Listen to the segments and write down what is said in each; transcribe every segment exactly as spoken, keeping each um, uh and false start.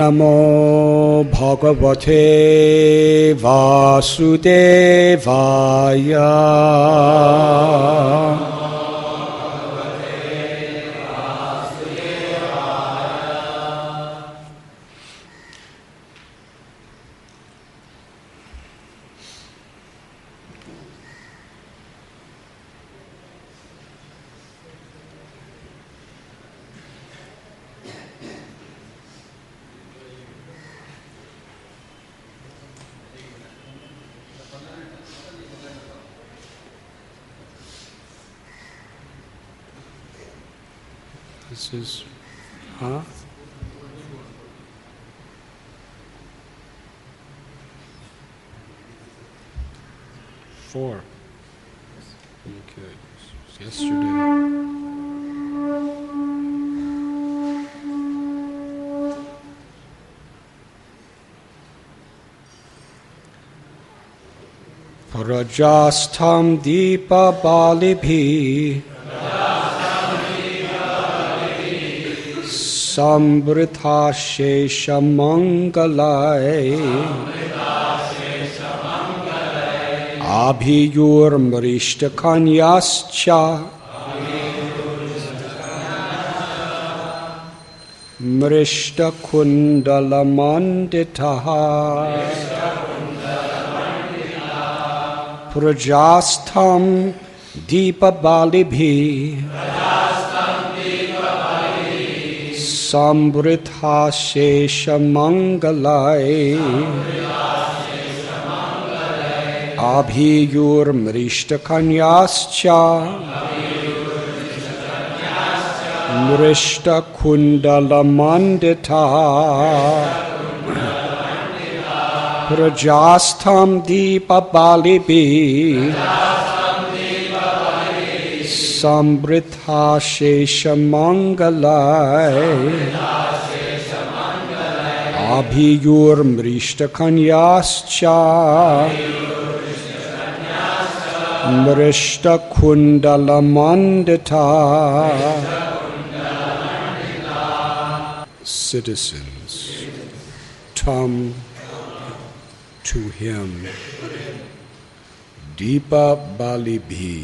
Namo Bhagavate Vasudevaya. This is, huh? Four. Okay. Yesterday. Prajastham Deepa Balibhi Sambrita Shesha Mangalai Abhiyur Mrishta Kanyascha Mrishta Kundala Manditaha Prajastham Deepa Balibhi Sambrita Shesha Mangalai Abhiyur Mrishta Kanyascha Mrishta Kundala Mandita Prajastham Deepa Balibhi Sambrita Shesha Mangalai Abhiyur Mrishta Kanyascha Mrishta Kundala Mandita. Citizens, tum to him, Deepa Balibhi,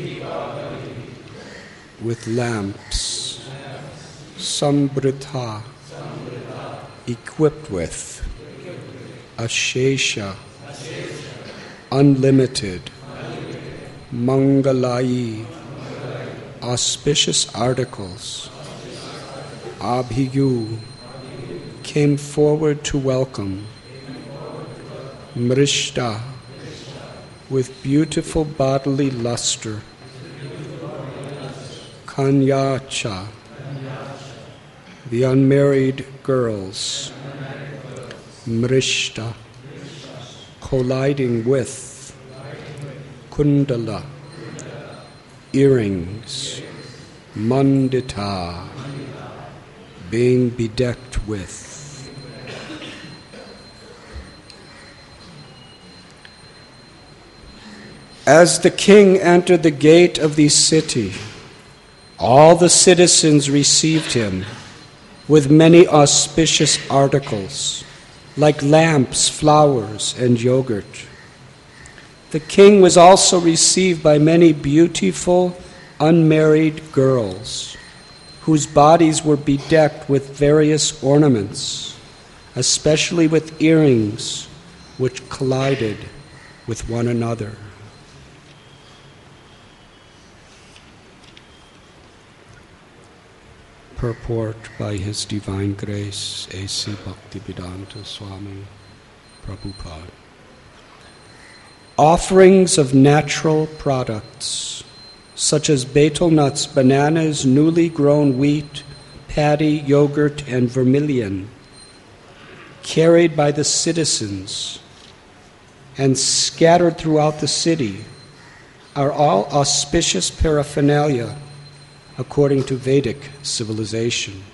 with lamps, Sambrita, equipped with, Ashesha, unlimited, Mangalai, auspicious articles, Abhiyu, came forward to welcome, Mrishta, with beautiful bodily luster, Kanyacha, the unmarried girls, Mrishta, colliding with, Kundala, earrings, Mandita, being bedecked with. As the king entered the gate of the city, all the citizens received him with many auspicious articles, like lamps, flowers, and yogurt. The king was also received by many beautiful, unmarried girls, whose bodies were bedecked with various ornaments, especially with earrings which collided with one another. Purport by His Divine Grace, A C Bhaktivedanta Swami Prabhupada. Offerings of natural products, such as betel nuts, bananas, newly grown wheat, paddy, yogurt, and vermilion, carried by the citizens and scattered throughout the city, are all auspicious paraphernalia according to Vedic civilization.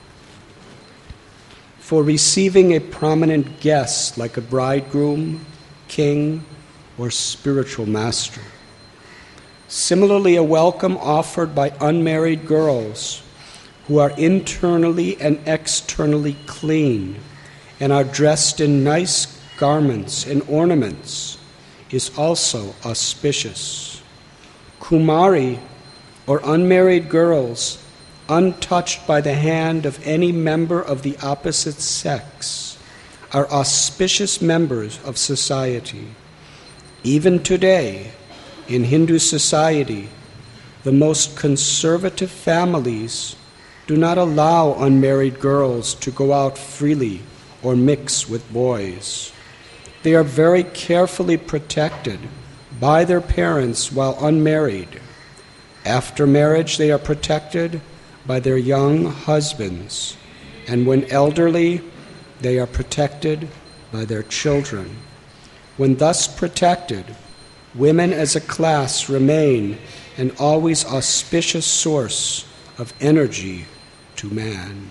For receiving a prominent guest like a bridegroom, king, or spiritual master. Similarly, a welcome offered by unmarried girls who are internally and externally clean and are dressed in nice garments and ornaments is also auspicious. Kumari, or unmarried girls, untouched by the hand of any member of the opposite sex, are auspicious members of society. Even today, in Hindu society, the most conservative families do not allow unmarried girls to go out freely or mix with boys. They are very carefully protected by their parents while unmarried. After marriage, they are protected by their young husbands, and when elderly, they are protected by their children. When thus protected, women as a class remain an always auspicious source of energy to man.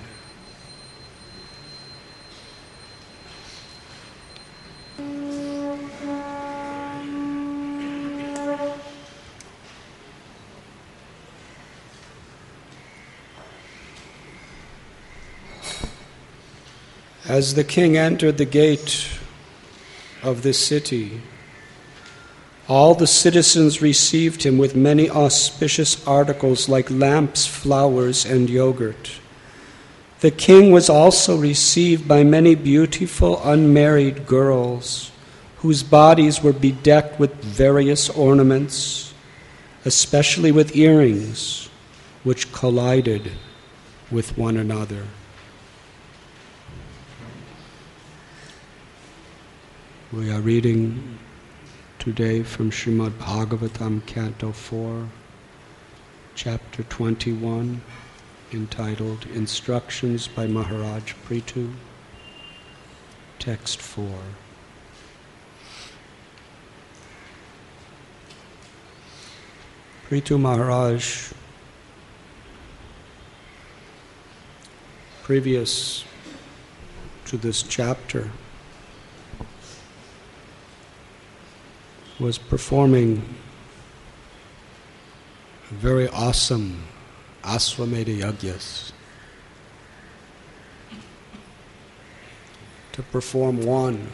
As the king entered the gate of the city, all the citizens received him with many auspicious articles like lamps, flowers, and yogurt. The king was also received by many beautiful unmarried girls, whose bodies were bedecked with various ornaments, especially with earrings, which collided with one another. We are reading today from Srimad Bhagavatam, Canto four, Chapter twenty-one, entitled Instructions by Maharaj Prithu, Text four. Prithu Maharaj, previous to this chapter, was performing very awesome Aswamedha Yagyas. To perform one,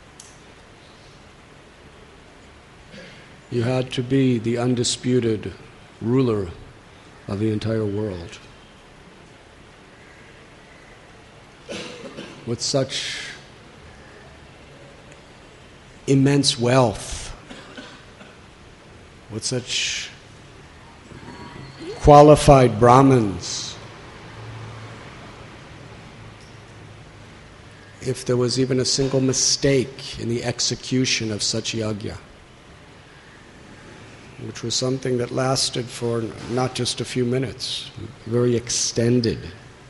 you had to be the undisputed ruler of the entire world. With such immense wealth, with such qualified Brahmins, if there was even a single mistake in the execution of such yajna, which was something that lasted for not just a few minutes, very extended,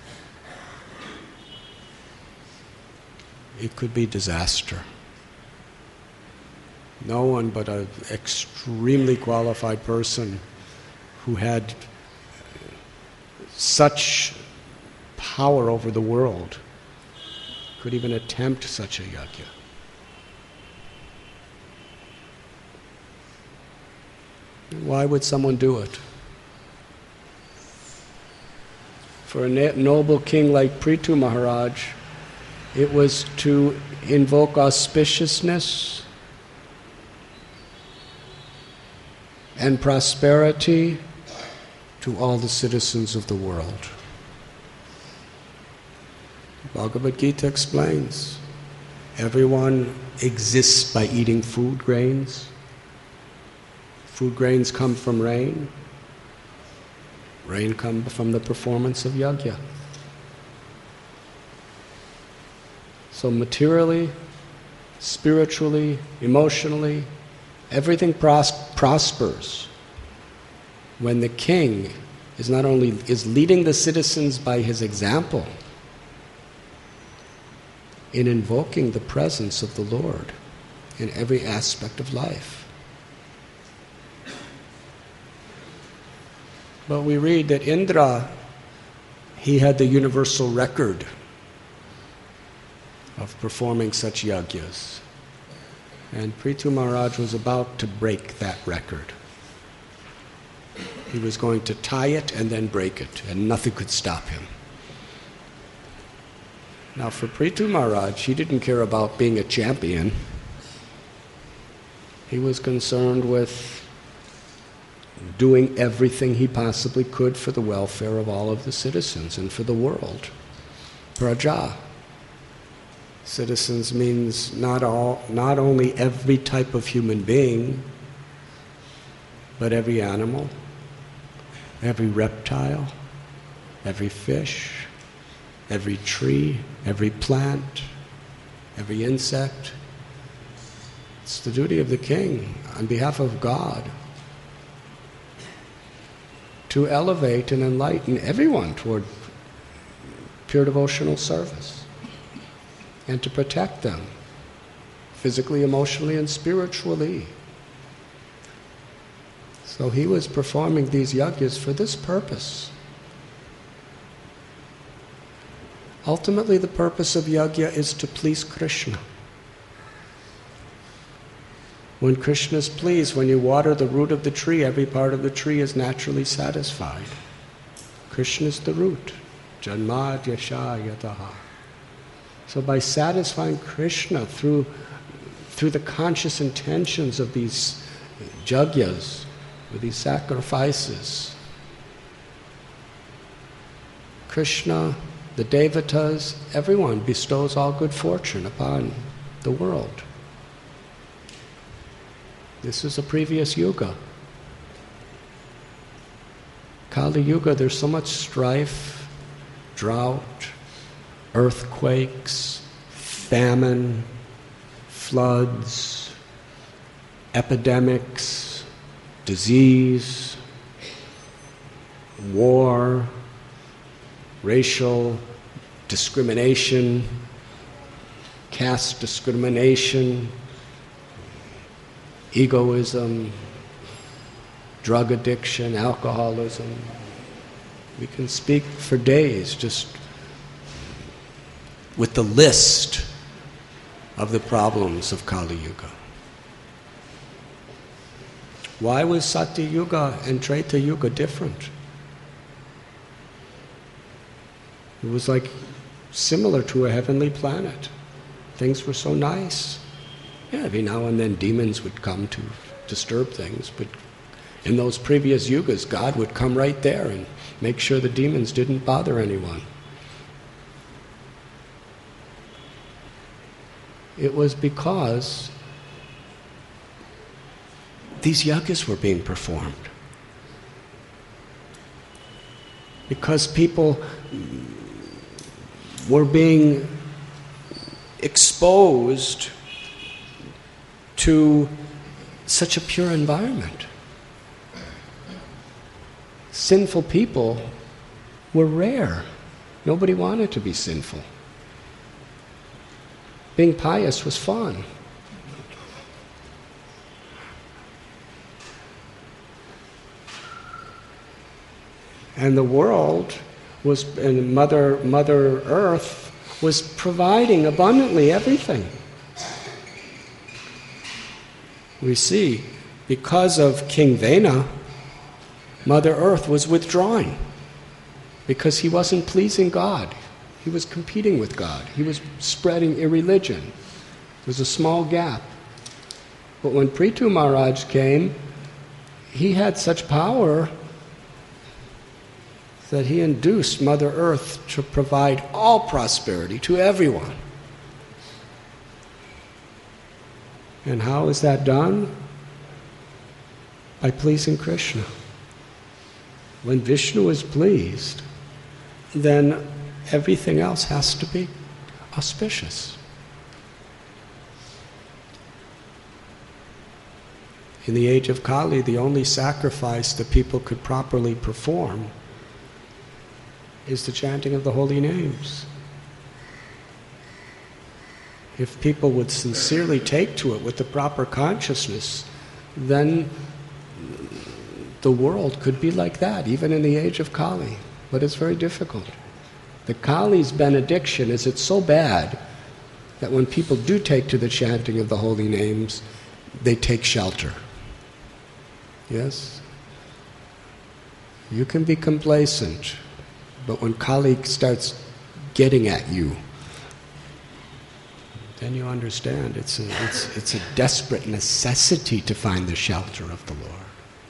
it could be disaster. No one but an extremely qualified person who had such power over the world could even attempt such a yajna. Why would someone do it? For a noble king like Prithu Maharaj, it was to invoke auspiciousness and prosperity to all the citizens of the world. Bhagavad Gita explains, everyone exists by eating food grains. Food grains come from rain. Rain comes from the performance of yajna. So materially, spiritually, emotionally, everything pros- prospers when the king is not only is leading the citizens by his example in invoking the presence of the Lord in every aspect of life. But we read that Indra, he had the universal record of performing such yajnas. And Prithu Maharaj was about to break that record. He was going to tie it and then break it, and nothing could stop him. Now for Prithu Maharaj, he didn't care about being a champion. He was concerned with doing everything he possibly could for the welfare of all of the citizens and for the world. Praja. Citizens means not all, not only every type of human being, but every animal, every reptile, every fish, every tree, every plant, every insect. It's the duty of the king, on behalf of God, to elevate and enlighten everyone toward pure devotional service, and to protect them physically, emotionally, and spiritually. So he was performing these yajnas for this purpose. Ultimately, the purpose of yajna is to please Krishna. When Krishna is pleased, when you water the root of the tree, every part of the tree is naturally satisfied. Krishna is the root. Janmad yasha yataha. So by satisfying Krishna through, through the conscious intentions of these yajnas, with these sacrifices, Krishna, the devatas, everyone bestows all good fortune upon the world. This is a previous yuga. Kali Yuga, there's so much strife, drought, earthquakes, famine, floods, epidemics, disease, war, racial discrimination, caste discrimination, egoism, drug addiction, alcoholism. We can speak for days just with the list of the problems of Kali Yuga. Why was Satya Yuga and Treta Yuga different? It was like similar to a heavenly planet. Things were so nice. Yeah, every now and then demons would come to disturb things, but in those previous yugas, God would come right there and make sure the demons didn't bother anyone. It was because these yajnas were being performed. Because people were being exposed to such a pure environment. Sinful people were rare. Nobody wanted to be sinful. Being pious was fun. And the world was, and Mother, Mother Earth was providing abundantly everything. We see, because of King Vena, Mother Earth was withdrawing because he wasn't pleasing God. He was competing with God. He was spreading irreligion. There was a small gap. But when Prithu Maharaj came, he had such power that he induced Mother Earth to provide all prosperity to everyone. And how is that done? By pleasing Krishna. When Vishnu is pleased, then everything else has to be auspicious. In the age of Kali, the only sacrifice that people could properly perform is the chanting of the holy names. If people would sincerely take to it with the proper consciousness, then the world could be like that, even in the age of Kali. But it's very difficult. The Kali's benediction is it's so bad that when people do take to the chanting of the holy names, they take shelter. Yes? You can be complacent, but when Kali starts getting at you then you understand it's a, it's, it's a desperate necessity to find the shelter of the Lord.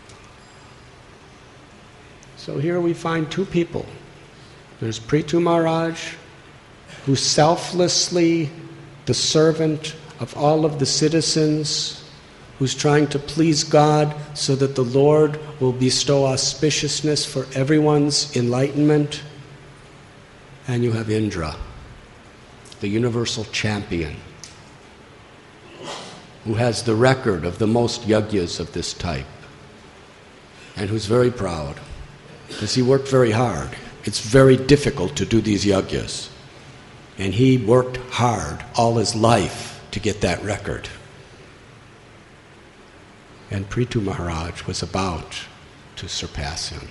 So here we find two people. There's Prithu Maharaj, who's selflessly the servant of all of the citizens, who's trying to please God so that the Lord will bestow auspiciousness for everyone's enlightenment. And you have Indra, the universal champion, who has the record of the most yajnas of this type, and who's very proud, because he worked very hard. It's very difficult to do these yajnas, and he worked hard all his life to get that record. And Prithu Maharaj was about to surpass him.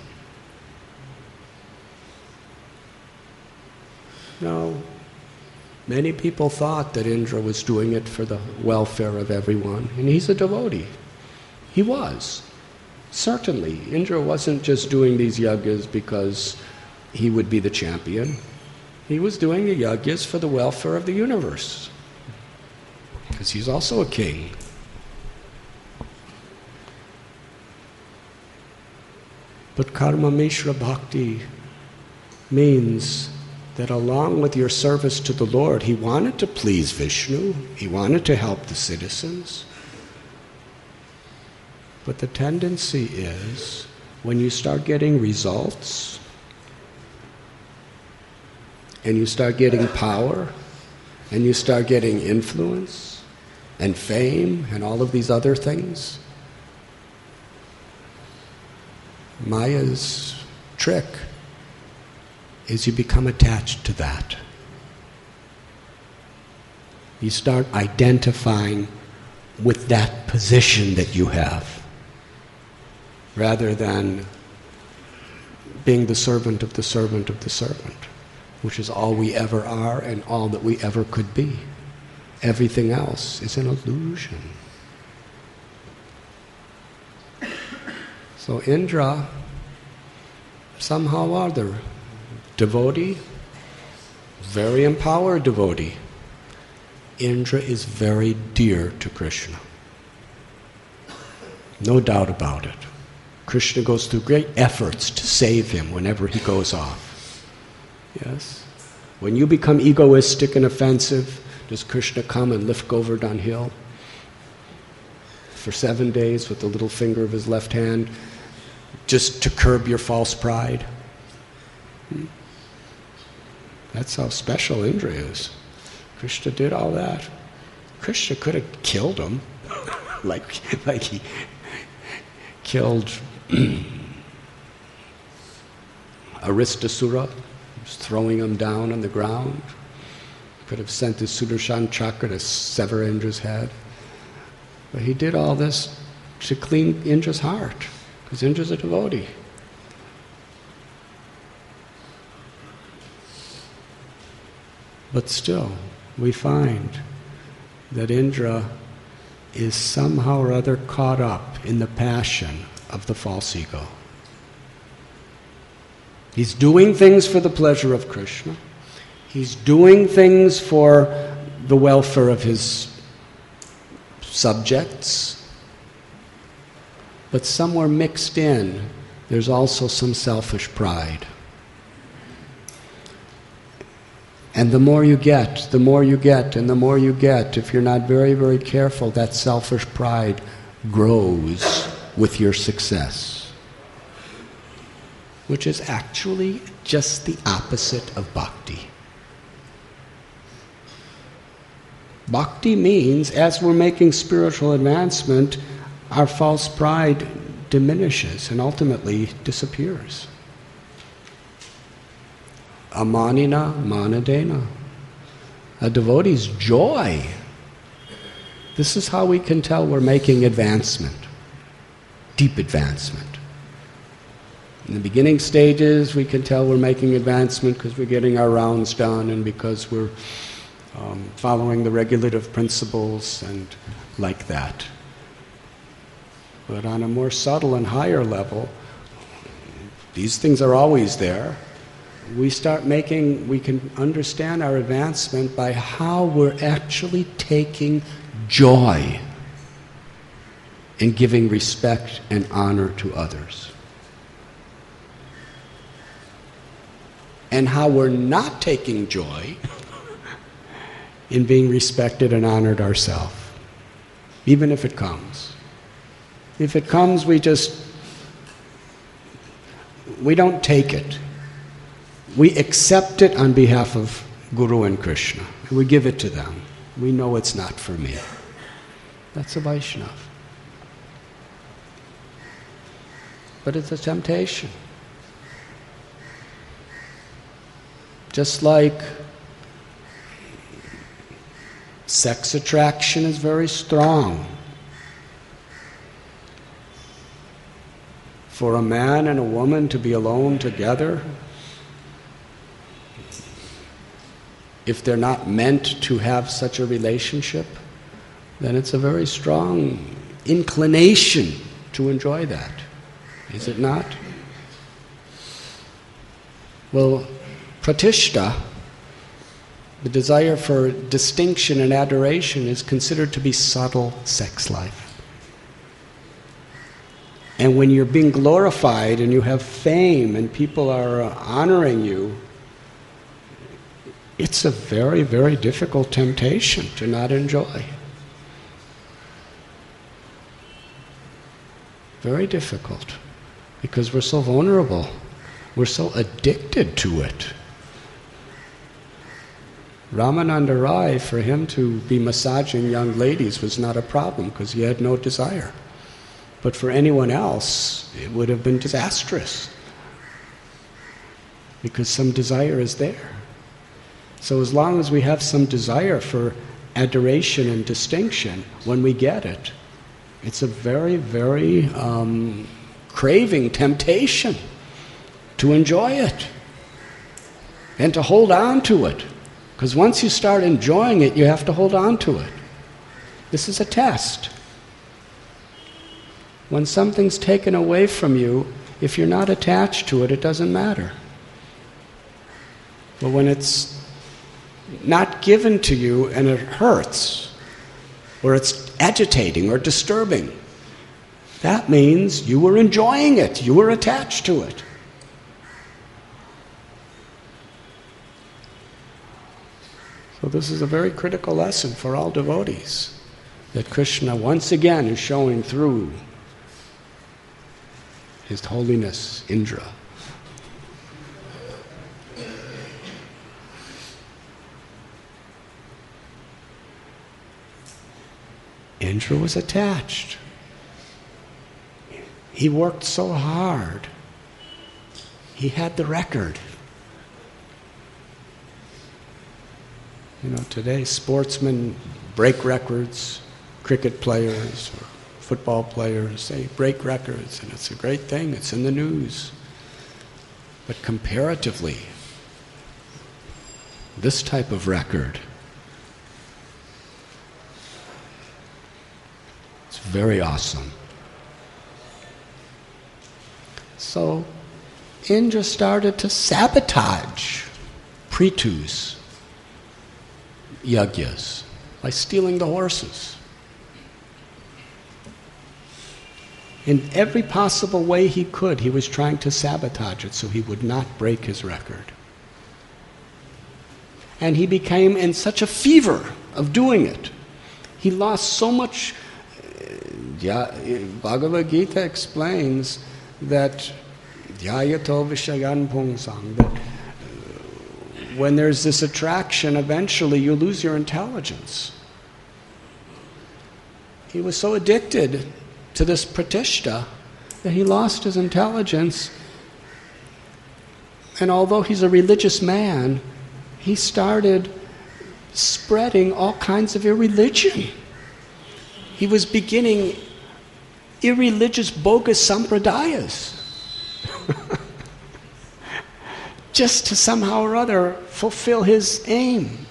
Now, many people thought that Indra was doing it for the welfare of everyone, and he's a devotee. He was. Certainly, Indra wasn't just doing these yajnas because he would be the champion. He was doing the yajnas for the welfare of the universe, because he's also a king. But Karma Mishra Bhakti means that along with your service to the Lord, he wanted to please Vishnu, he wanted to help the citizens. But the tendency is, when you start getting results, and you start getting power, and you start getting influence, and fame, and all of these other things, Maya's trick is you become attached to that. You start identifying with that position that you have, rather than being the servant of the servant of the servant, which is all we ever are and all that we ever could be. Everything else is an illusion. So Indra, somehow or other, devotee, very empowered devotee. Indra is very dear to Krishna. No doubt about it. Krishna goes through great efforts to save him whenever he goes off. Yes? When you become egoistic and offensive, does Krishna come and lift Govardhan Hill for seven days with the little finger of his left hand, just to curb your false pride? Hmm? That's how special Indra is. Krishna did all that. Krishna could have killed him, like, like he killed Aristasura, throwing him down on the ground. Could have sent his Sudarshan Chakra to sever Indra's head. But he did all this to clean Indra's heart, because Indra's a devotee. But still, we find that Indra is somehow or other caught up in the passion of the false ego. He's doing things for the pleasure of Krishna. He's doing things for the welfare of his subjects. But somewhere mixed in, there's also some selfish pride. And the more you get, the more you get, and the more you get, if you're not very, very careful, that selfish pride grows with your success, which is actually just the opposite of bhakti. Bhakti means, as we're making spiritual advancement, our false pride diminishes and ultimately disappears. Amanina manadena. A devotee's joy. This is how we can tell we're making advancement, deep advancement. In the beginning stages, we can tell we're making advancement because we're getting our rounds done and because we're um, following the regulative principles and like that. But on a more subtle and higher level, these things are always there. we start making, we can understand our advancement by how we're actually taking joy in giving respect and honor to others. And how we're not taking joy in being respected and honored ourselves, even if it comes. If it comes, we just, we don't take it. We accept it on behalf of Guru and Krishna. We give it to them. We know it's not for me. That's a Vaishnava. But it's a temptation. Just like sex attraction is very strong. For a man and a woman to be alone together, if they're not meant to have such a relationship, then it's a very strong inclination to enjoy that. Is it not? Well, pratishta, the desire for distinction and adoration, is considered to be subtle sex life. And when you're being glorified and you have fame and people are uh, honoring you, it's a very, very difficult temptation to not enjoy. Very difficult, because we're so vulnerable. We're so addicted to it. Ramananda Rai, for him to be massaging young ladies was not a problem because he had no desire. But for anyone else, it would have been disastrous because some desire is there. So as long as we have some desire for adoration and distinction, when we get it, it's a very, very um, craving temptation to enjoy it and to hold on to it. Because once you start enjoying it, you have to hold on to it. This is a test. When something's taken away from you, if you're not attached to it, it doesn't matter. But when it's not given to you and it hurts, or it's agitating or disturbing, that means you were enjoying it, you were attached to it. So this is a very critical lesson for all devotees, that Krishna once again is showing through His Holiness Indra. Indra was attached. He worked so hard. He had the record. You know, today sportsmen break records, cricket players, or football players, they break records, and it's a great thing, it's in the news. But comparatively, this type of record, it's very awesome. So Indra started to sabotage Pritu's yagyas by stealing the horses. In every possible way he could, he was trying to sabotage it so he would not break his record. And he became in such a fever of doing it. He lost so much. Yeah, Bhagavad Gita explains that dhyayato vishayan pungsang, that when there's this attraction, eventually you lose your intelligence. He was so addicted to this pratishta that he lost his intelligence. And although he's a religious man, he started spreading all kinds of irreligion. He was beginning irreligious, bogus sampradayas. Just to somehow or other fulfill his aim.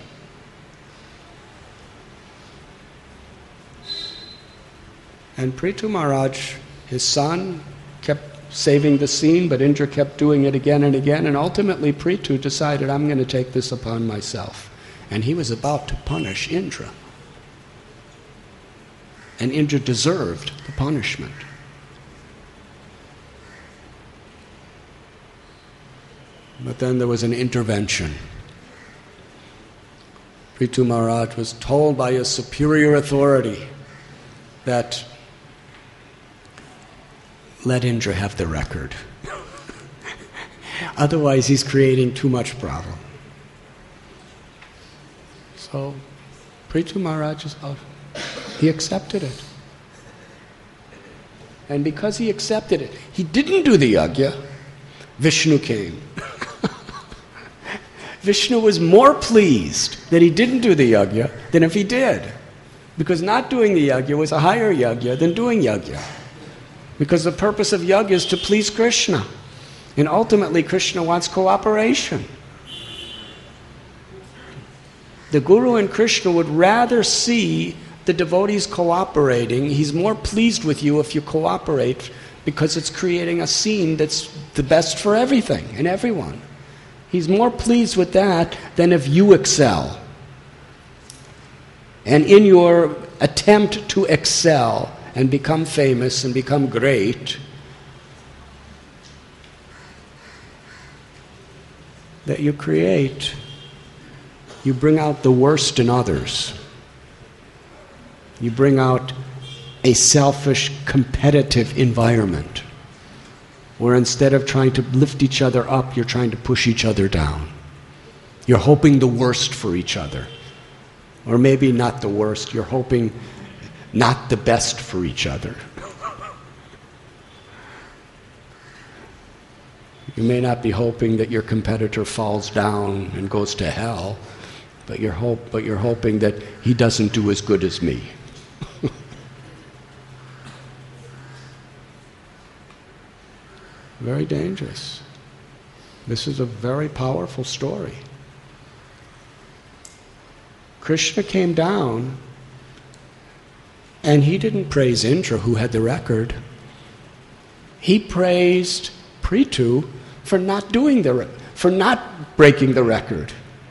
And Prithu Maharaj, his son, kept saving the scene, but Indra kept doing it again and again, and ultimately Prithu decided, I'm going to take this upon myself. And he was about to punish Indra. And Indra deserved the punishment. But then there was an intervention. Prithu Maharaj was told by his superior authority that let Indra have the record. Otherwise he's creating too much problem. So Prithu Maharaj, he accepted it. And because he accepted it, he didn't do the yajna. Vishnu came. Vishnu was more pleased that he didn't do the yajna than if he did. Because not doing the yajna was a higher yajna than doing yajna. Because the purpose of yajna is to please Krishna. And ultimately Krishna wants cooperation. The Guru and Krishna would rather see the devotees cooperating. He's more pleased with you if you cooperate because it's creating a scene that's the best for everything and everyone. He's more pleased with that than if you excel. And in your attempt to excel and become famous and become great, that you create, you bring out the worst in others. You bring out a selfish, competitive environment where instead of trying to lift each other up, you're trying to push each other down. You're hoping the worst for each other. Or maybe not the worst, you're hoping not the best for each other. You may not be hoping that your competitor falls down and goes to hell, but you're, hope, but you're hoping that he doesn't do as good as me. Very dangerous. This is a very powerful story. Krishna came down and he didn't praise Indra, who had the record. He praised Prithu for not doing the re- for not breaking the record.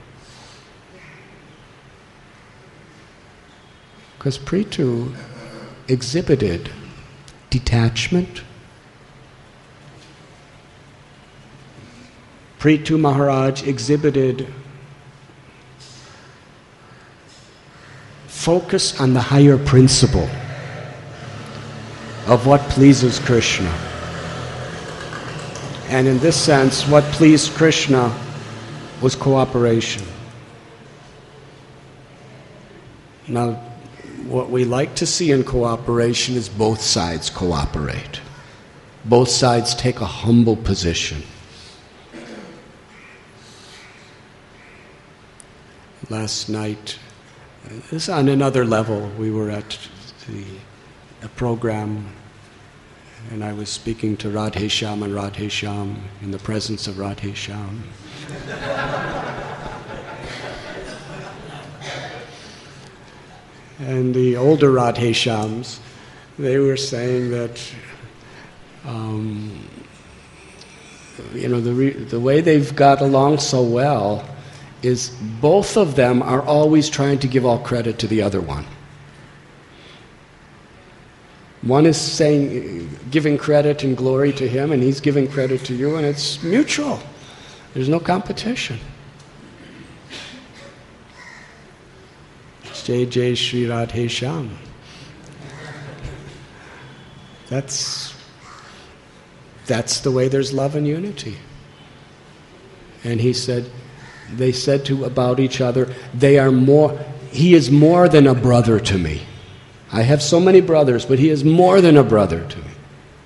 Because Prithu exhibited detachment. Prithu Maharaj exhibited focus on the higher principle of what pleases Krishna. And in this sense, what pleased Krishna was cooperation. Now, what we like to see in cooperation is both sides cooperate. Both sides take a humble position. Last night, this on another level, we were at the, a program and I was speaking to Radhe Shyam and Radhe Shyam in the presence of Radhe Shyam. And the older Radhe Shyams, they were saying that um, you know, the, re- the way they've got along so well is both of them are always trying to give all credit to the other one. One is saying, giving credit and glory to him, and he's giving credit to you, and it's mutual. There's no competition. Jai Jai Shri Radhe Shyam. That's, that's the way there's love and unity. And he said, they said to about each other, they are more, he is more than a brother to me. I have so many brothers, but he is more than a brother to me.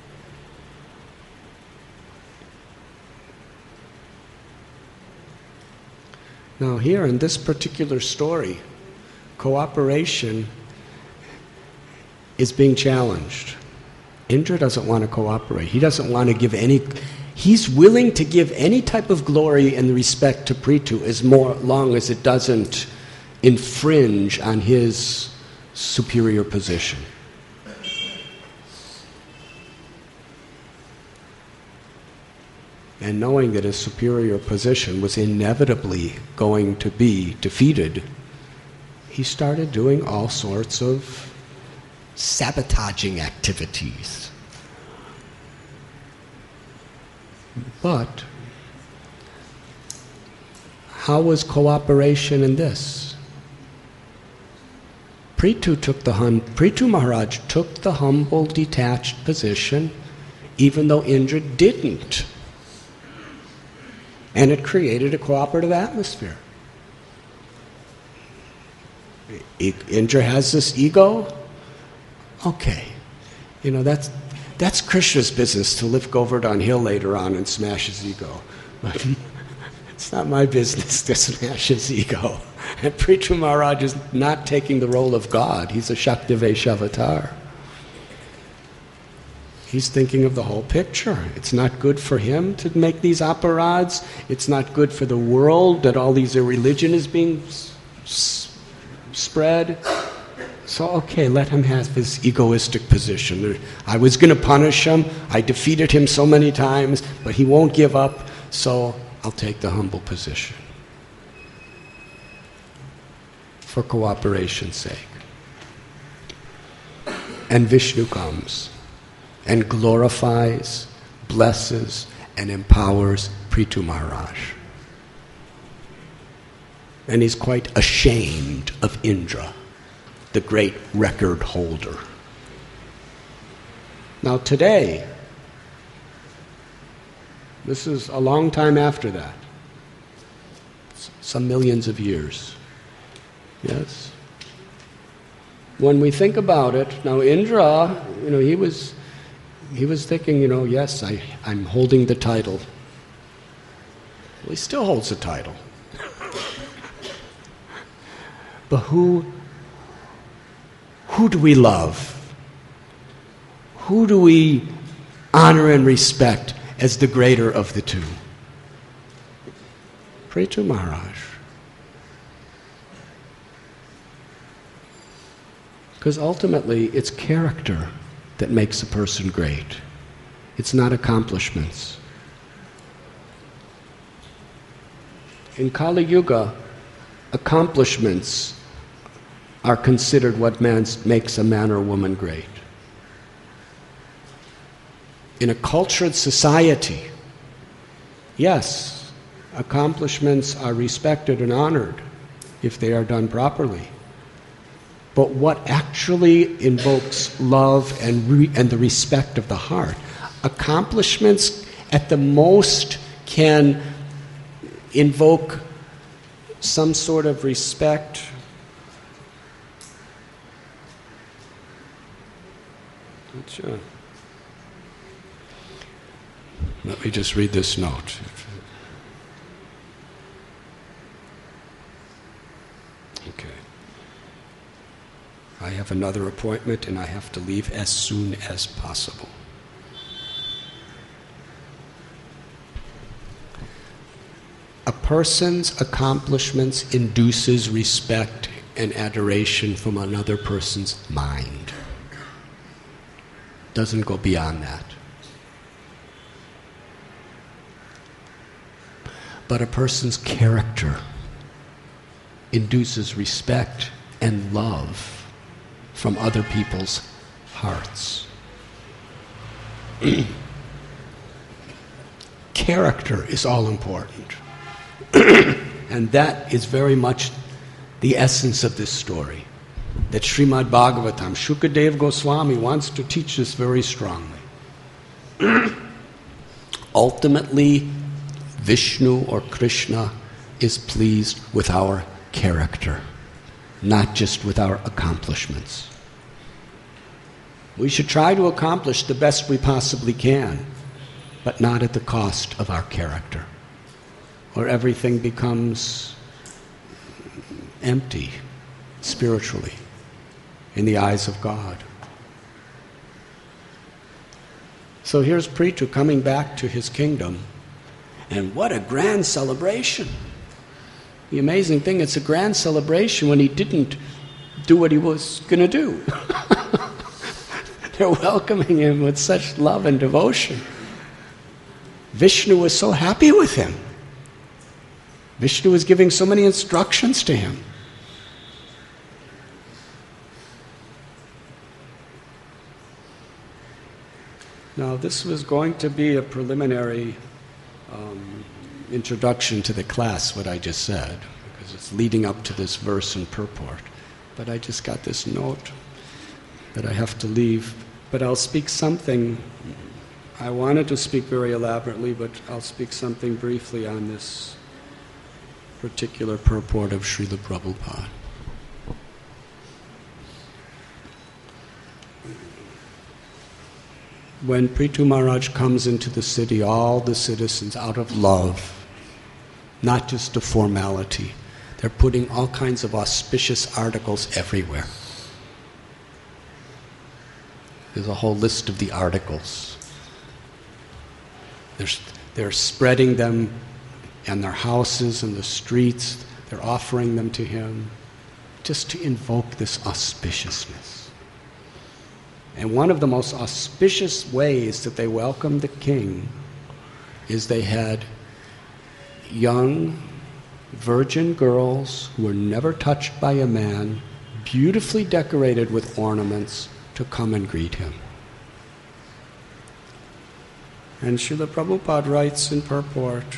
Now here in this particular story, cooperation is being challenged. Indra doesn't want to cooperate. He doesn't want to give any... He's willing to give any type of glory and respect to Prithu as more long as it doesn't infringe on his superior position. and knowing that his superior position was inevitably going to be defeated, he started doing all sorts of sabotaging activities. But how was cooperation in this? Prithu took the hum- Prithu Maharaj took the humble, detached position, even though Indra didn't. And it created a cooperative atmosphere. I- Indra has this ego. Okay, you know, that's that's Krishna's business to lift Govardhan Hill later on and smash his ego. But it's not my business to smash his ego. And Prithu Maharaj is not taking the role of God. He's a Shaktiveshavatar. He's thinking of the whole picture. It's not good for him to make these aparads. It's not good for the world that all these religion is being s- s- spread. So, okay, let him have his egoistic position. I was going to punish him. I defeated him so many times, but he won't give up, so I'll take the humble position. For cooperation's sake. And Vishnu comes and glorifies, blesses, and empowers Prithu Maharaj. And he's quite ashamed of Indra, the great record holder. Now today, this is a long time after that, some millions of years. Yes? When we think about it, now Indra, you know, he was he was thinking, you know, yes, I, I'm holding the title. Well, he still holds the title. But who who do we love? Who do we honor and respect as the greater of the two? Prithu Maharaj. Because ultimately, it's character that makes a person great. It's not accomplishments. In Kali Yuga, accomplishments are considered what man's, makes a man or woman great. In a cultured society, yes, accomplishments are respected and honored if they are done properly. But what actually invokes love and, re- and the respect of the heart? Accomplishments at the most can invoke some sort of respect. Sure. Let me just read this note. Okay. I have another appointment and I have to leave as soon as possible. A person's accomplishments induces respect and adoration from another person's mind. Doesn't go beyond that. But a person's character induces respect and love from other people's hearts. Character is all important. And that is very much the essence of this story. That Srimad Bhagavatam, Shukadev Goswami wants to teach this very strongly. Ultimately, Vishnu or Krishna is pleased with our character, not just with our accomplishments. We should try to accomplish the best we possibly can, but not at the cost of our character, or everything becomes empty spiritually in the eyes of God. So here's Prithu coming back to his kingdom, and what a grand celebration. The amazing thing, it's a grand celebration when he didn't do what he was going to do. They're welcoming him with such love and devotion. Vishnu was so happy with him. Vishnu was giving so many instructions to him. Now, this was going to be a preliminary um, introduction to the class, what I just said, because it's leading up to this verse and purport. But I just got this note that I have to leave. But I'll speak something. I wanted to speak very elaborately, but I'll speak something briefly on this particular purport of Srila Prabhupada. When Prithu Maharaj comes into the city, all the citizens, out of love, not just a formality, they're putting all kinds of auspicious articles everywhere. There's a whole list of the articles. They're, they're spreading them in their houses and the streets. They're offering them to him just to invoke this auspiciousness. And one of the most auspicious ways that they welcomed the king is they had young virgin girls who were never touched by a man, beautifully decorated with ornaments, to come and greet him. And Srila Prabhupada writes in purport,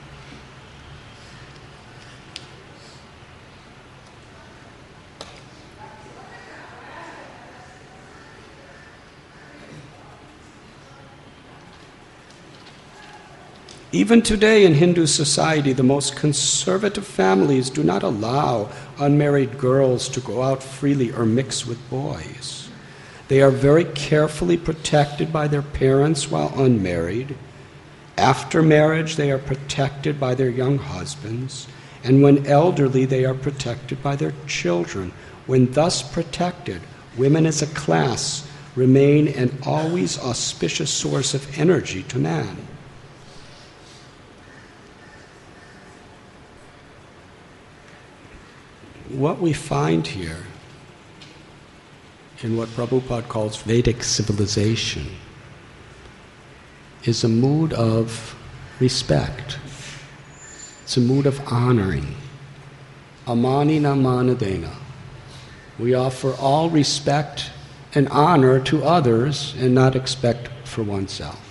even today in Hindu society, the most conservative families do not allow unmarried girls to go out freely or mix with boys. They are very carefully protected by their parents while unmarried. After marriage, they are protected by their young husbands. And when elderly, they are protected by their children. When thus protected, women as a class remain an always auspicious source of energy to man. What we find here in what Prabhupada calls Vedic civilization is a mood of respect. It's a mood of honoring. Amanina manadena. We offer all respect and honor to others and not expect for oneself.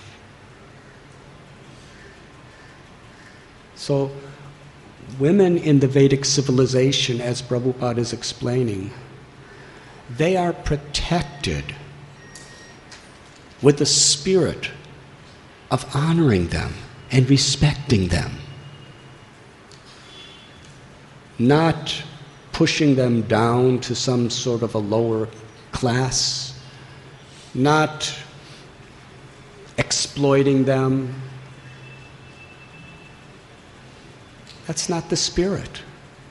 So, women in the Vedic civilization, as Prabhupada is explaining, they are protected with the spirit of honoring them and respecting them, not pushing them down to some sort of a lower class, not exploiting them. That's not the spirit.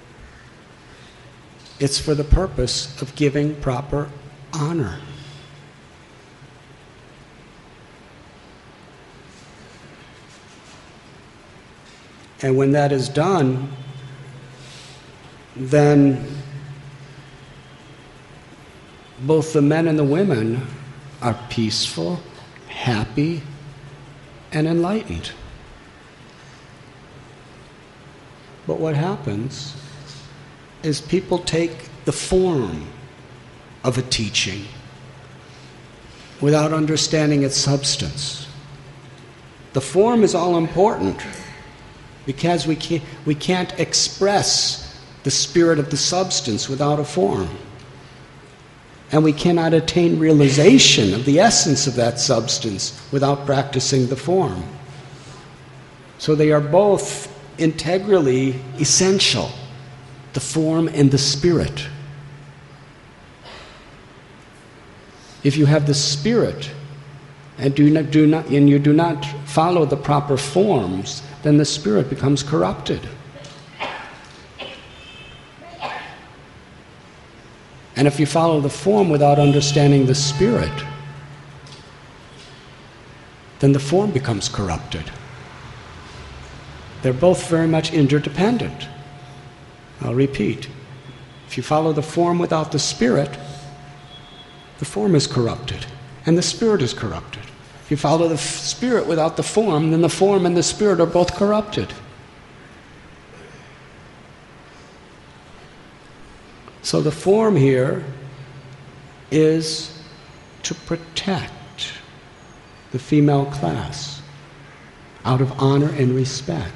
It's for the purpose of giving proper honor. And when that is done, then both the men and the women are peaceful, happy, and enlightened. But what happens is people take the form of a teaching without understanding its substance. The form is all important because we can't, we can't express the spirit of the substance without a form. And we cannot attain realization of the essence of that substance without practicing the form. So they are both integrally essential, the form and the spirit. If you have the spirit and do not, do not, and you do not follow the proper forms, then the spirit becomes corrupted. And if you follow the form without understanding the spirit, then the form becomes corrupted. They're both very much interdependent. I'll repeat. If you follow the form without the spirit, the form is corrupted, and the spirit is corrupted. If you follow the spirit without the form, then the form and the spirit are both corrupted. So the form here is to protect the female class out of honor and respect.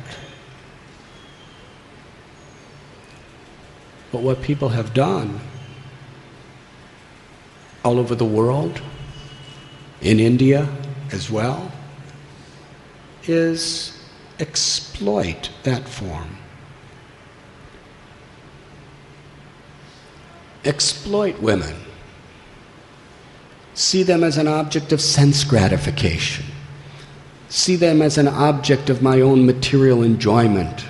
But what people have done all over the world, in India as well, is exploit that form. Exploit women. See them as an object of sense gratification. See them as an object of my own material enjoyment.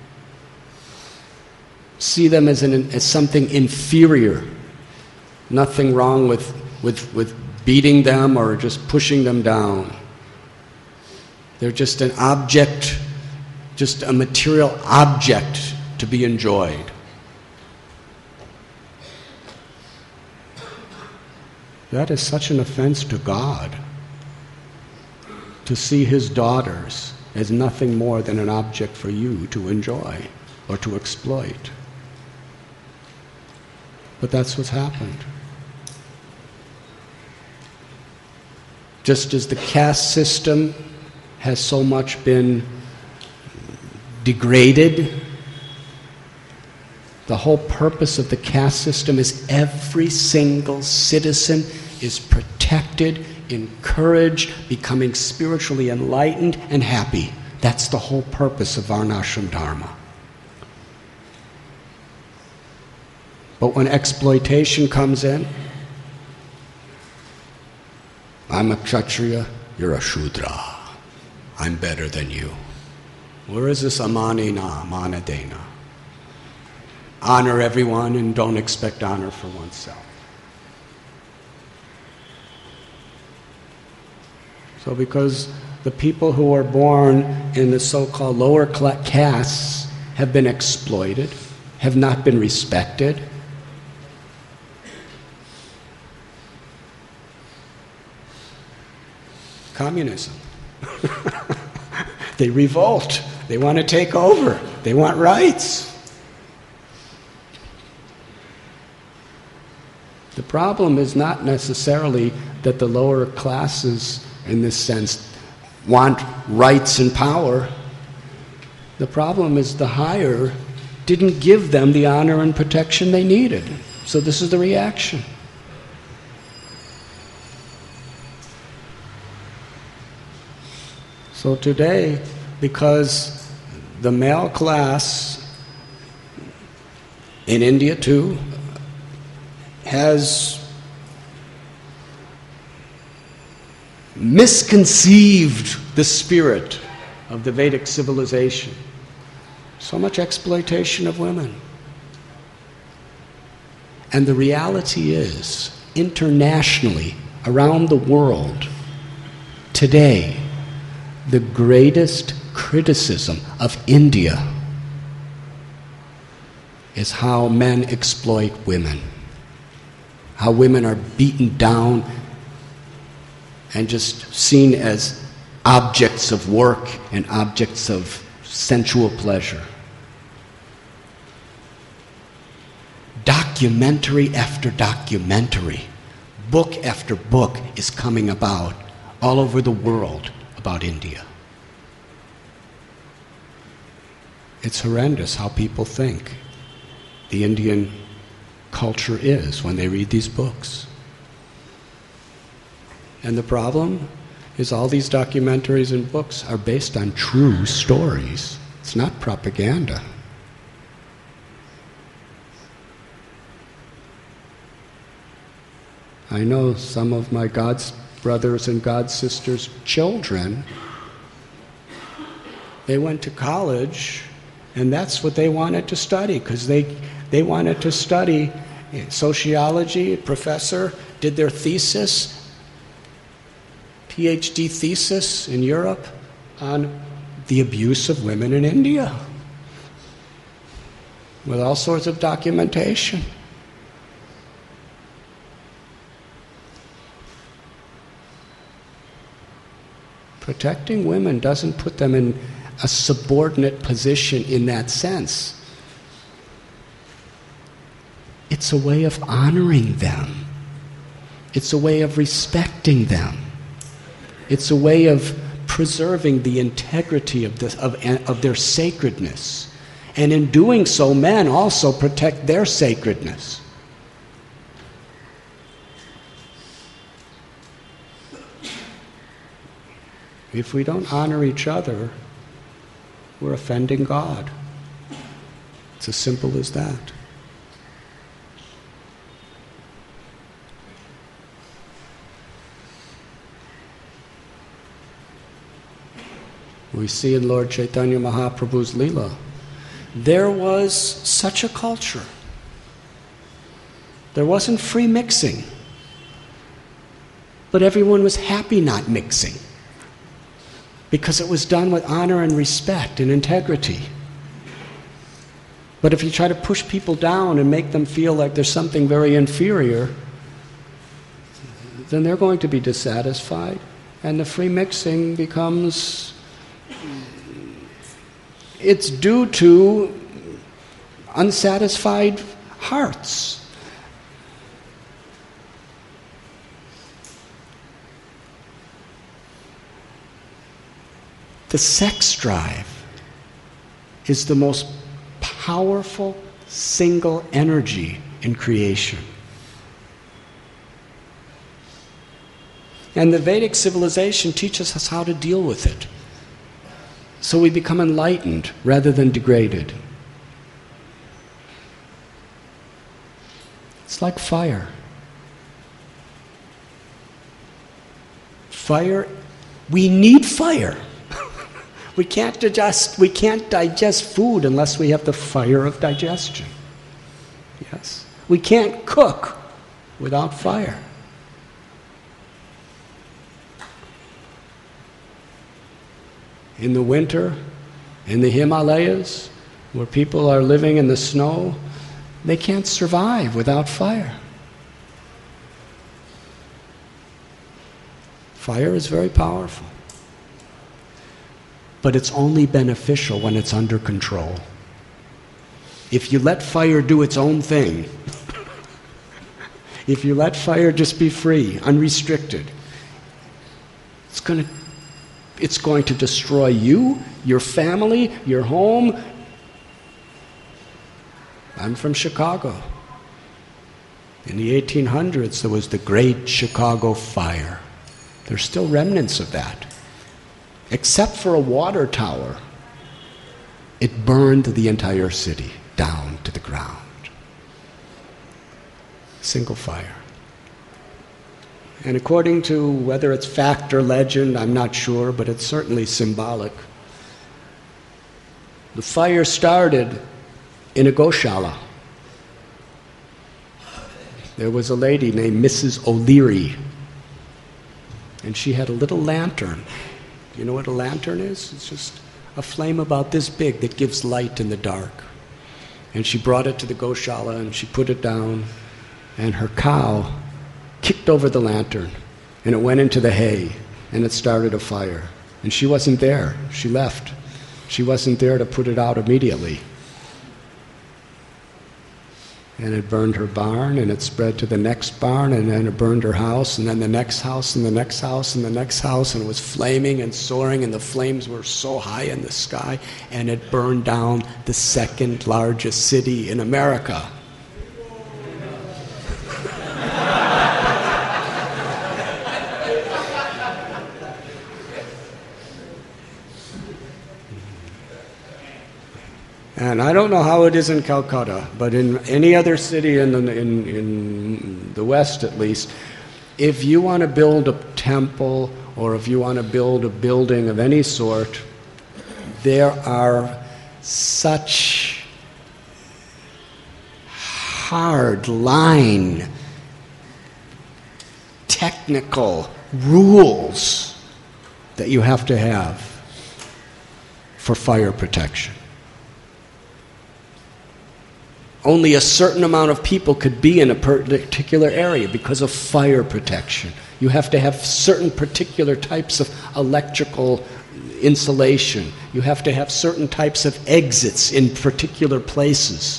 See them as, an, as something inferior. Nothing wrong with, with, with beating them or just pushing them down. They're just an object, just a material object to be enjoyed. That is such an offense to God, to see His daughters as nothing more than an object for you to enjoy or to exploit. But that's what's happened. Just as the caste system has so much been degraded, the whole purpose of the caste system is every single citizen is protected, encouraged, becoming spiritually enlightened and happy. That's the whole purpose of Varnashram Dharma. But when exploitation comes in, I'm a Kshatriya, you're a Shudra. I'm better than you. Where is this amanena, manadena? Honor everyone and don't expect honor for oneself. So because the people who are born in the so-called lower castes have been exploited, have not been respected, communism. They revolt. They want to take over. They want rights. The problem is not necessarily that the lower classes, in this sense, want rights and power. The problem is the higher didn't give them the honor and protection they needed. So this is the reaction. So today, because the male class in India too has misconceived the spirit of the Vedic civilization. So much exploitation of women. And the reality is, internationally, around the world, today, the greatest criticism of India is how men exploit women. How women are beaten down and just seen as objects of work and objects of sensual pleasure. Documentary after documentary, book after book is coming about all over the world about India. It's horrendous how people think the Indian culture is when they read these books. And the problem is all these documentaries and books are based on true stories. It's not propaganda. I know some of my God's brothers and God's sisters' children, they went to college and that's what they wanted to study, because they, they wanted to study sociology. A professor did their thesis, P H D thesis in Europe on the abuse of women in India, with all sorts of documentation. Protecting women doesn't put them in a subordinate position in that sense. It's a way of honoring them. It's a way of respecting them. It's a way of preserving the integrity of, this, of, of their sacredness. And in doing so, men also protect their sacredness. If we don't honor each other, we're offending God. It's as simple as that. We see in Lord Chaitanya Mahaprabhu's Leela, there was such a culture. There wasn't free mixing, but everyone was happy not mixing because it was done with honor and respect and integrity. But if you try to push people down and make them feel like there's something very inferior, then they're going to be dissatisfied, and the free mixing becomes... it's due to unsatisfied hearts. The sex drive is the most powerful single energy in creation. And the Vedic civilization teaches us how to deal with it. So we become enlightened rather than degraded. It's like fire. Fire, we need fire. We can't digest, we can't digest food unless we have the fire of digestion. Yes. We can't cook without fire. In the winter, in the Himalayas, where people are living in the snow, they can't survive without fire. Fire is very powerful. But it's only beneficial when it's under control. If you let fire do its own thing, if you let fire just be free, unrestricted, it's going to It's going to destroy you, your family, your home. I'm from Chicago. In the eighteen hundreds, there was the Great Chicago Fire. There's still remnants of that. Except for a water tower, it burned the entire city down to the ground. Single fire. And according to whether it's fact or legend, I'm not sure, but it's certainly symbolic. The fire started in a Goshala. There was a lady named Missus O'Leary, and she had a little lantern. You know what a lantern is? It's just a flame about this big that gives light in the dark. And she brought it to the Goshala, and she put it down, and her cow kicked over the lantern, and it went into the hay, and it started a fire. And she wasn't there. She left. She wasn't there to put it out immediately. And it burned her barn, and it spread to the next barn, and then it burned her house, and then the next house, and the next house, and the next house, and it was flaming and soaring, and the flames were so high in the sky, and it burned down the second largest city in America. And I don't know how it is in Calcutta, but in any other city in the, in, in the West at least, if you want to build a temple or if you want to build a building of any sort, there are such hard line technical rules that you have to have for fire protection. Only a certain amount of people could be in a particular area because of fire protection. You have to have certain particular types of electrical insulation. You have to have certain types of exits in particular places.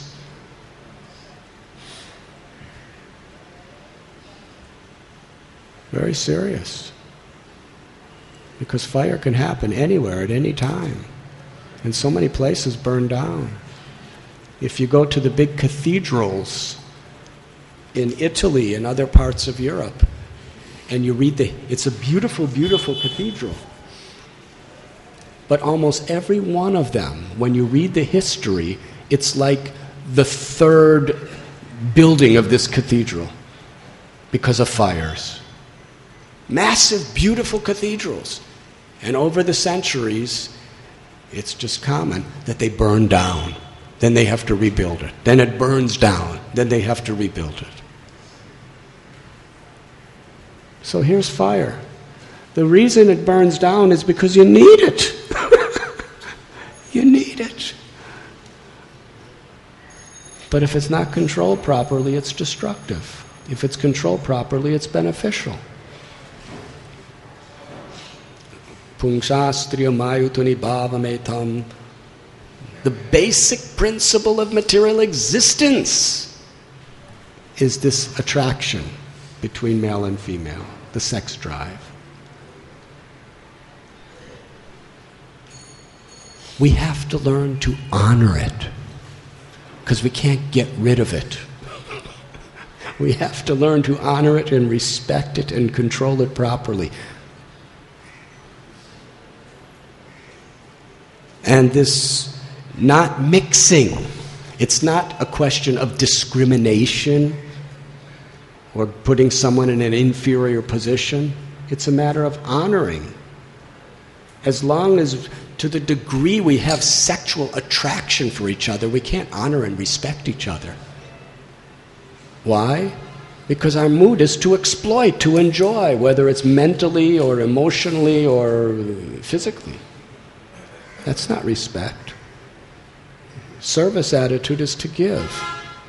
Very serious. Because fire can happen anywhere at any time. And so many places burn down. If you go to the big cathedrals in Italy and other parts of Europe, and you read the, it's a beautiful, beautiful cathedral. But almost every one of them, when you read the history, it's like the third building of this cathedral because of fires. Massive, beautiful cathedrals. And over the centuries, it's just common that they burn down. Then they have to rebuild it. Then it burns down. Then they have to rebuild it. So here's fire. The reason it burns down is because you need it. You need it. But if it's not controlled properly, it's destructive. If it's controlled properly, it's beneficial. Pungsastriya mayutuni bhavametam. The basic principle of material existence is this attraction between male and female, the sex drive. We have to learn to honor it, because we can't get rid of it. We have to learn to honor it and respect it and control it properly. And this not mixing, it's not a question of discrimination or putting someone in an inferior position. It's a matter of honoring. As long as, to the degree we have sexual attraction for each other, we can't honor and respect each other. Why? Because our mood is to exploit, to enjoy, whether it's mentally or emotionally or physically. That's not respect. Service attitude is to give.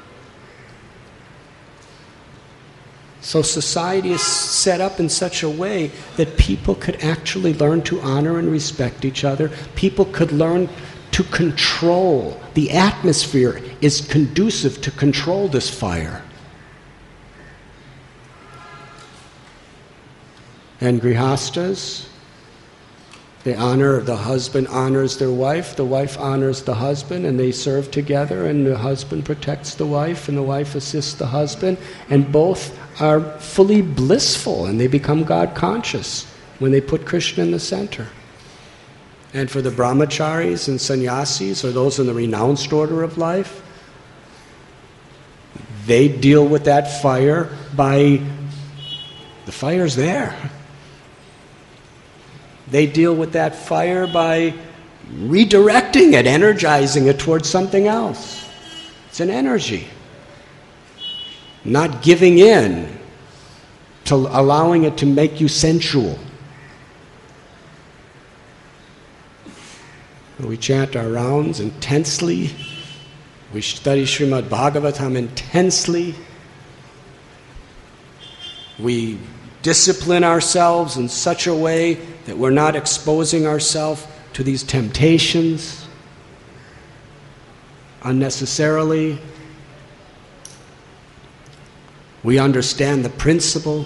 So society is set up in such a way that people could actually learn to honor and respect each other. People could learn to control. The atmosphere is conducive to control this fire. And grihastas, they honor, the husband honors their wife, the wife honors the husband, and they serve together, and the husband protects the wife, and the wife assists the husband, and both are fully blissful, and they become God conscious when they put Krishna in the center. And for the brahmacharis and sannyasis, or those in the renounced order of life, they deal with that fire by, the fire's there. They deal with that fire by redirecting it, energizing it towards something else. It's an energy. Not giving in to allowing it to make you sensual. We chant our rounds intensely. We study Srimad Bhagavatam intensely. We discipline ourselves in such a way that we're not exposing ourselves to these temptations unnecessarily. We understand the principle.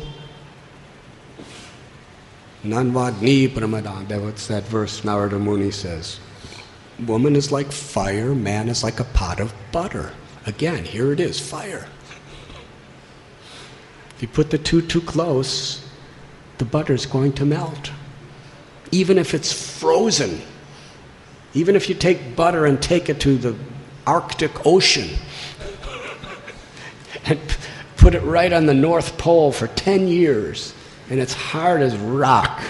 Nanvagni Pramadanda, what's that verse Narada Muni says? Woman is like fire, man is like a pot of butter. Again, here it is, fire. If you put the two too close, the butter's going to melt. Even if it's frozen. Even if you take butter and take it to the Arctic Ocean and put it right on the North Pole for ten years, and it's hard as rock.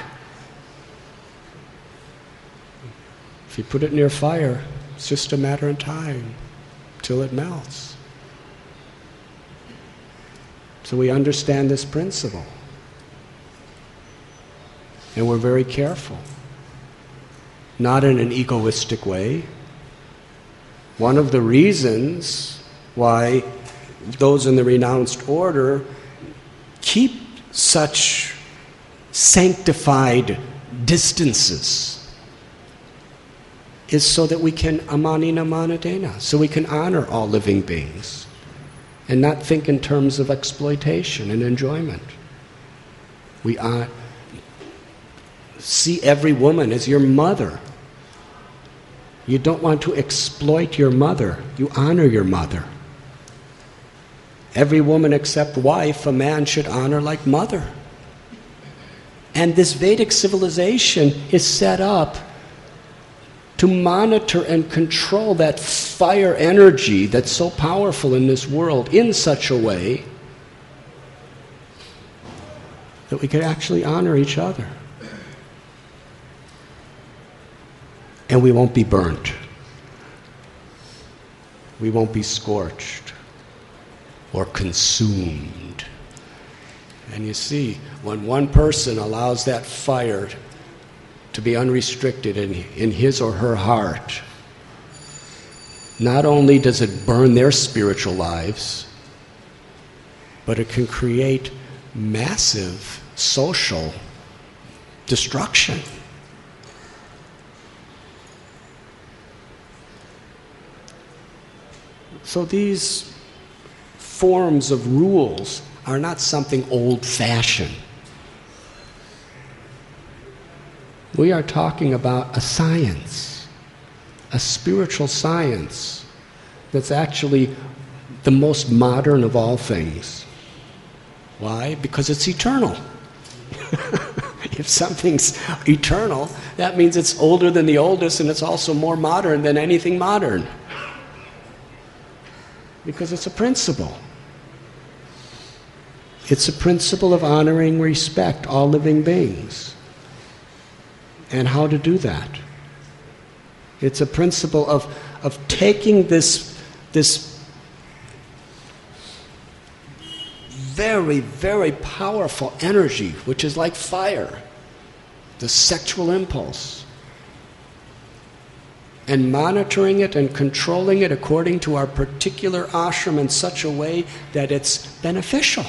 If you put it near fire, it's just a matter of time till it melts. So we understand this principle. And we're very careful. Not in an egoistic way. One of the reasons why those in the renounced order keep such sanctified distances is so that we can amanina manadena, so we can honor all living beings and not think in terms of exploitation and enjoyment. We uh, see every woman as your mother. You don't want to exploit your mother. You honor your mother. Every woman except wife, a man should honor like mother. And this Vedic civilization is set up to monitor and control that fire energy that's so powerful in this world in such a way that we could actually honor each other. And we won't be burnt. We won't be scorched or consumed. And you see, when one person allows that fire to be unrestricted in, in his or her heart, not only does it burn their spiritual lives, but it can create massive social destruction. So these forms of rules are not something old-fashioned. We are talking about a science, a spiritual science that's actually the most modern of all things. Why? Because it's eternal. If something's eternal, that means it's older than the oldest, and it's also more modern than anything modern. Because it's a principle. It's a principle of honoring, respect all living beings. And how to do that. It's a principle of, of taking this, this very, very powerful energy, which is like fire, the sexual impulse, and monitoring it and controlling it according to our particular ashram in such a way that it's beneficial.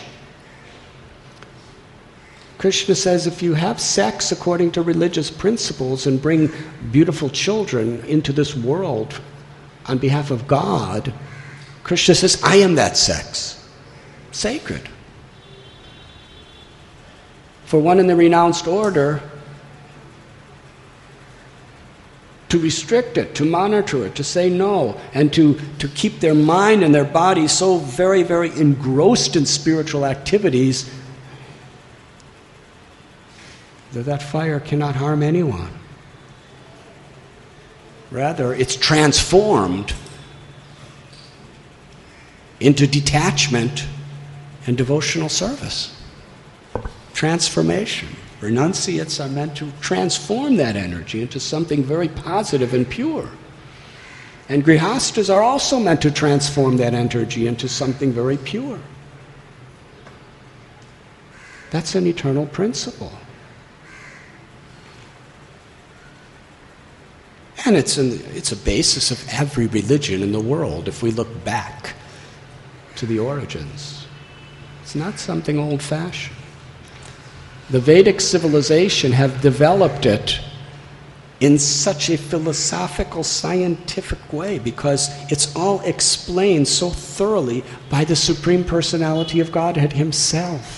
Krishna says if you have sex according to religious principles and bring beautiful children into this world on behalf of God, Krishna says, I am that sex. Sacred. For one in the renounced order, to restrict it, to monitor it, to say no, and to, to keep their mind and their body so very, very engrossed in spiritual activities that that fire cannot harm anyone. Rather, it's transformed into detachment and devotional service. Transformation. Renunciates are meant to transform that energy into something very positive and pure. And grihastas are also meant to transform that energy into something very pure. That's an eternal principle. And it's, an, it's a basis of every religion in the world if we look back to the origins. It's not something old-fashioned. The Vedic civilization have developed it in such a philosophical, scientific way because it's all explained so thoroughly by the Supreme Personality of Godhead Himself.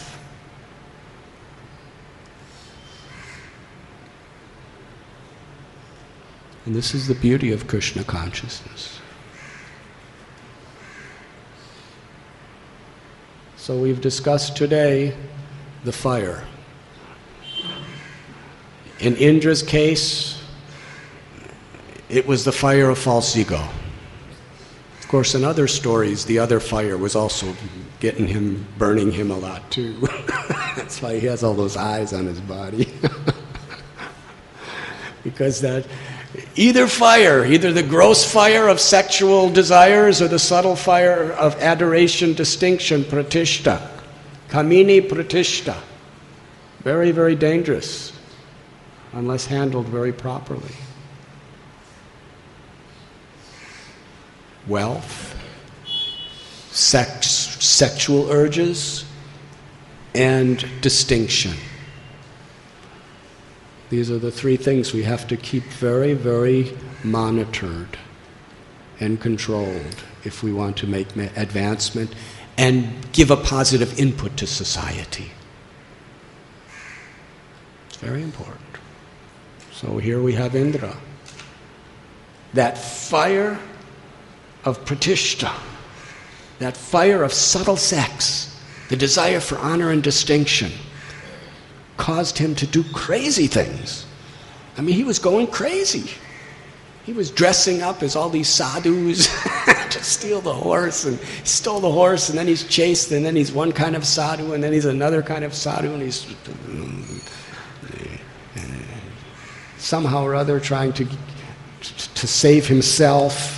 And this is the beauty of Krishna consciousness. So we've discussed today the fire. In Indra's case, it was the fire of false ego. Of course, in other stories, the other fire was also getting him, burning him a lot too. That's why he has all those eyes on his body. Because that either fire, either the gross fire of sexual desires or the subtle fire of adoration, distinction, pratishta, kamini pratishta, very, very dangerous unless handled very properly. Wealth, sex, sexual urges, and distinction. These are the three things we have to keep very, very monitored and controlled if we want to make advancement and give a positive input to society. It's very important. So here we have Indra. That fire of pratishta, that fire of subtle sex, the desire for honor and distinction, caused him to do crazy things. I mean, he was going crazy. He was dressing up as all these sadhus to steal the horse, and he stole the horse, and then he's chased, and then he's one kind of sadhu, and then he's another kind of sadhu, and he's somehow or other trying to, to save himself.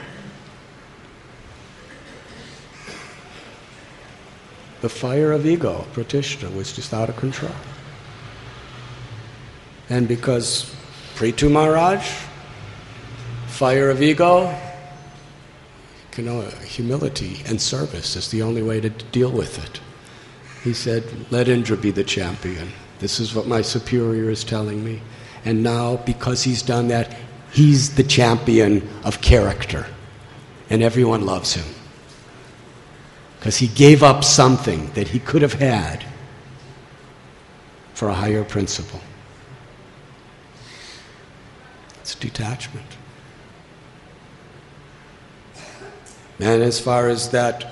The fire of ego, pratishta, was just out of control. And because Prithu Maharaj, fire of ego, you know, humility and service is the only way to deal with it. He said, let Indra be the champion. This is what my superior is telling me. And now, because he's done that, he's the champion of character. And everyone loves him. Because he gave up something that he could have had for a higher principle. It's detachment. And as far as that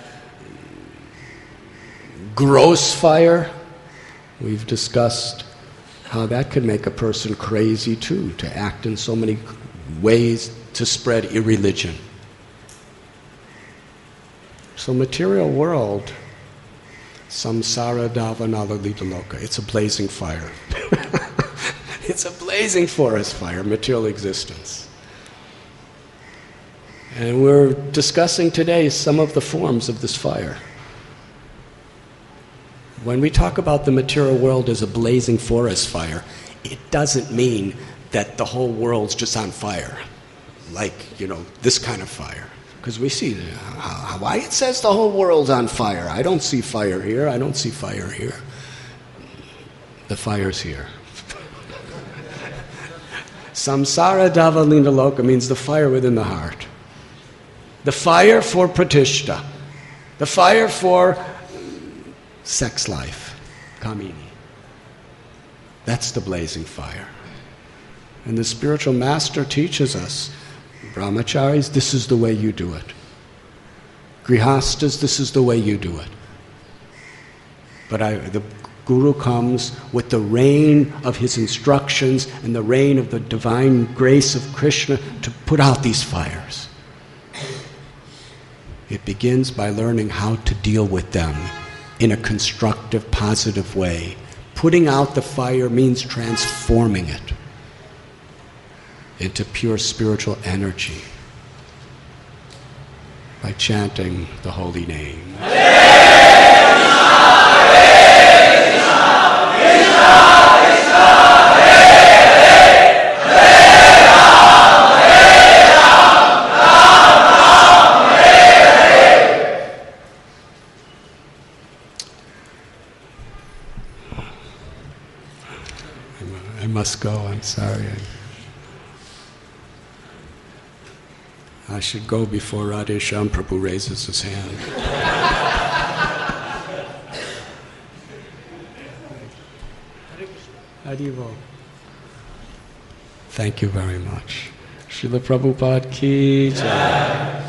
gross fire, we've discussed how that could make a person crazy too, to act in so many ways to spread irreligion. So material world, samsara davanala lidaloka, it's a blazing fire. It's a blazing forest fire, material existence. And we're discussing today some of the forms of this fire. When we talk about the material world as a blazing forest fire, it doesn't mean that the whole world's just on fire, like, you know, this kind of fire. Because we see uh, why it says the whole world's on fire. I don't see fire here. I don't see fire here. The fire's here. Samsara davalina loka means the fire within the heart. The fire for pratishta. The fire for sex life. Kamini. That's the blazing fire. And the spiritual master teaches us, brahmacharis, this is the way you do it. Grihastas, this is the way you do it. But I, the Guru comes with the rain of his instructions and the rain of the divine grace of Krishna to put out these fires. It begins by learning how to deal with them in a constructive, positive way. Putting out the fire means transforming it into pure spiritual energy by chanting the holy name. I must go, I'm sorry. I should go before Radhesham Prabhu raises his hand. Haribo. Thank you very much. Srila Prabhupada ki jai.